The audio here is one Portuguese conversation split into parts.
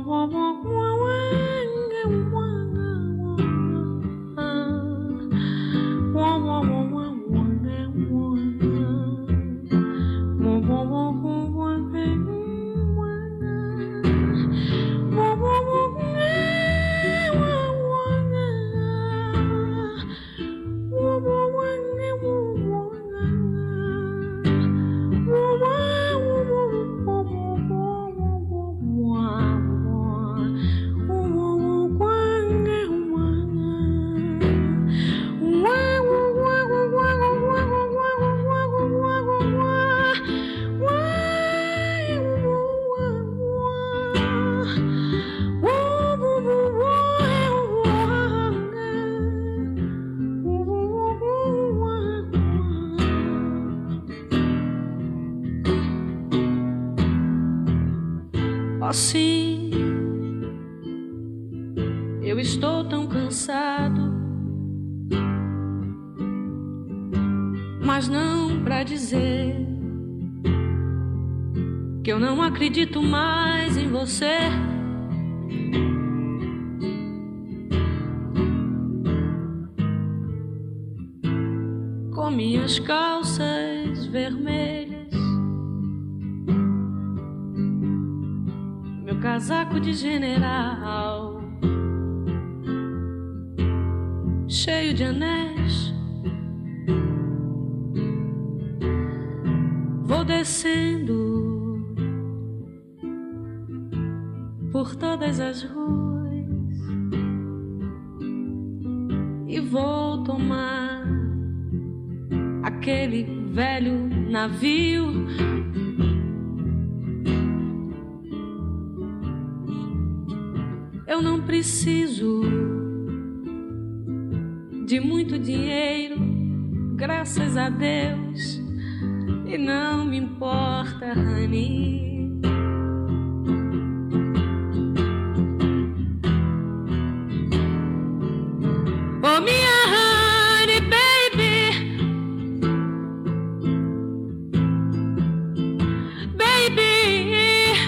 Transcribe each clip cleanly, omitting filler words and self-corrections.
Assim, eu estou tão cansado, mas não pra dizer que eu não acredito mais em você. Com minhas calças vermelhas, meu casaco de general, cheio de anéis, vou descendo por todas as ruas e vou tomar aquele velho navio. Eu não preciso de muito dinheiro, graças a Deus, e não me importa, honey. Oh, minha honey baby, baby,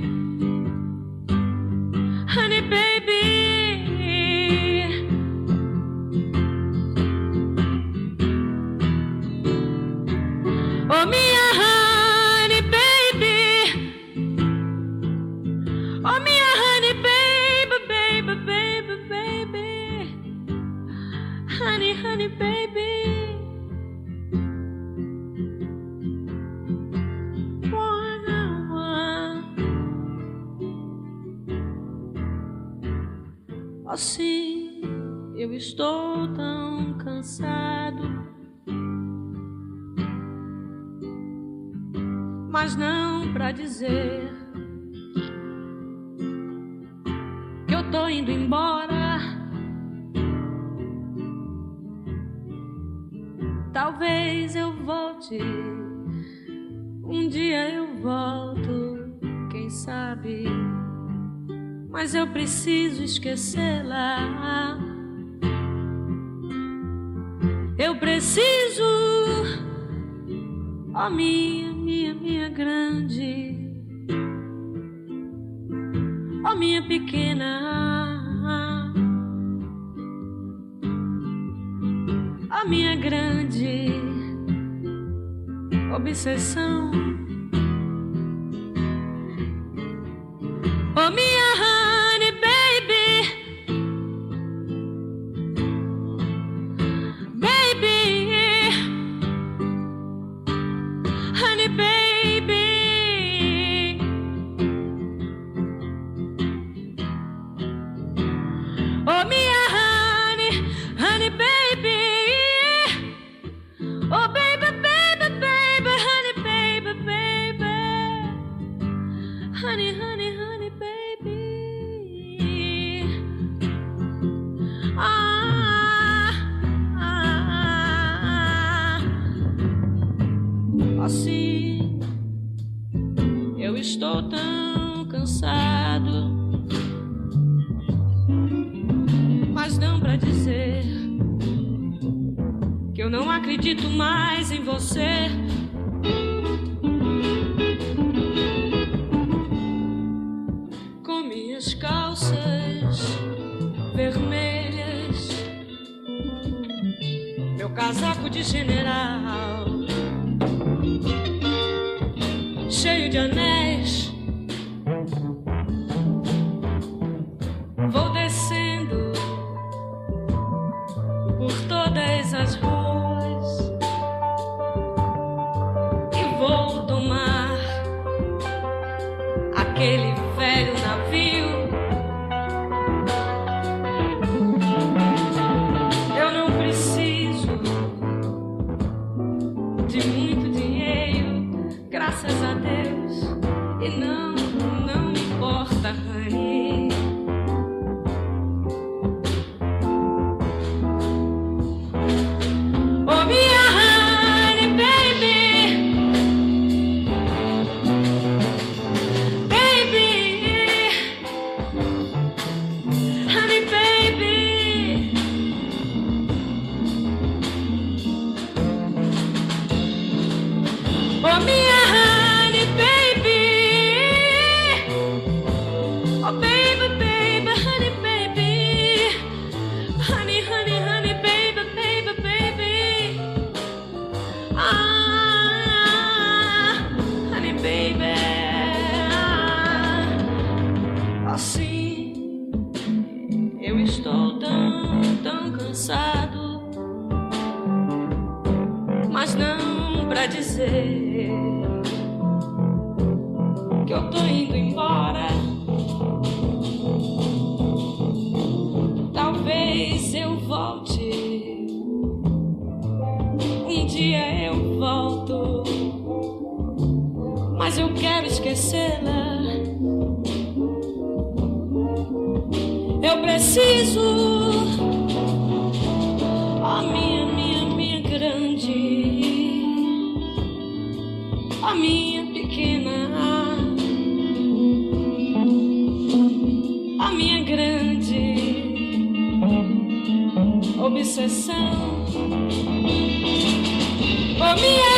honey baby. Oh, minha honey baby, oh, minha honey baby, baby, baby, baby, honey, honey baby. Assim, eu estou tão cansado, mas não pra dizer que eu tô indo embora. Talvez eu volte, um dia eu volto, quem sabe, mas eu preciso esquecê-la. Eu preciso, oh, minha grande, oh, minha pequena, oh, minha grande obsessão, oh, minha honey baby, baby, honey baby. Oh, minha honey, honey baby, oh, baby, baby, baby, honey baby, baby, honey, honey, honey baby. Assim, eu estou tão cansado, mas não pra dizer que eu não acredito mais em você. Com minhas de general, cheio de anéis. Vou descendo por todas as ruas e vou tomar aquele velho navio. Eu não preciso de muito dinheiro, graças a Deus, e não importa, honey. Oh, minha honey, baby, baby, honey, baby. Oh, minha honey, baby. Oh, baby, baby, honey, baby. Honey, honey, honey, baby, baby, baby. Ah, honey, baby. Assim, eu estou tão cansado, mas não pra dizer que eu tô indo embora. Talvez eu volte, um dia eu volto, mas eu quero esquecê-la. Eu preciso, a minha grande, a minha pequena, a minha grande obsessão. Oh, minha